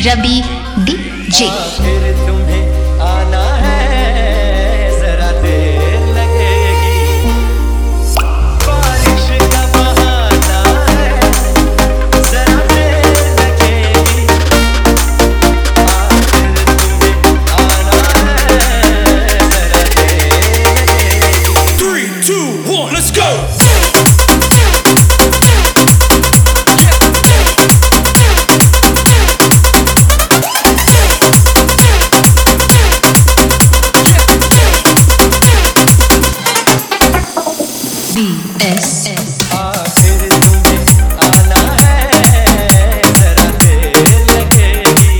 Ravi DJ. फिर तुम्हें आना है, जरा देर लगेगी, बारिश का बहाना है, जरा देर लगेगी। फिर तुम्हें आना है, जरा देर लगेगी। 3, 2, 1, let's go! आखिर तुम्हें आना है, जरा देर लगेगी।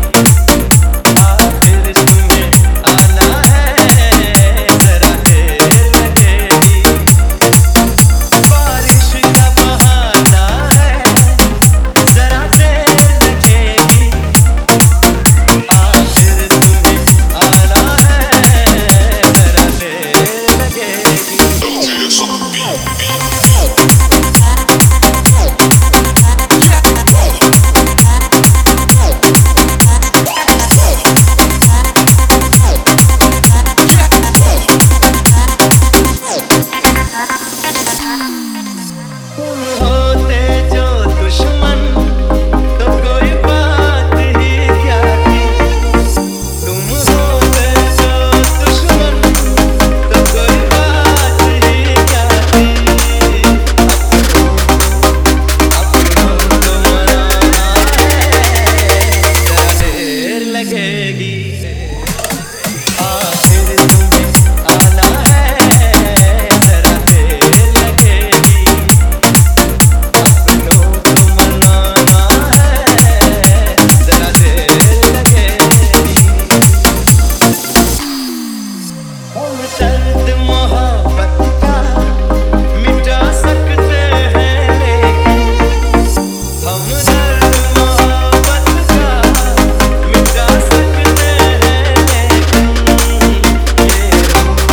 आखिर तुम्हें आना है, जरा देर लगेगी, बारिश का बहाना है, जरा देर लगेगी। आखिर तुम्हें आना है, जरा देर लगेगी। होते जो दुश्मन तो कोई बात ही क्या थी। तुम होते जो दुश्मन तो कोई बात ही क्या थी। अपनों को मनाना है, जरा देर लगेगी। आखिर तुम्हें आना है, जरा देर लगेगी, अपनों को मनाना है, जरा देर लगेगी। हम दर्द मोहब्बत का मिटा सकते हैं, लेकिन हम दर्द मोहब्बत का मिटा सकते हैं, लेकिन ये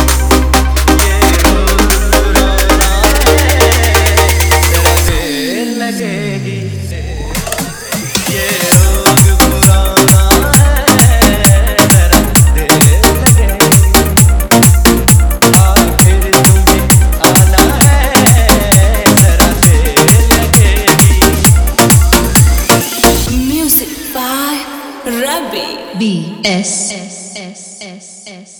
रोज़ रोना है, जरा देर लगेगी। ये रोग पुराना है, जरा देर लगेगी। आखिर तुम्हें आना है, जरा देर लगेगी। Music by Ravi. BS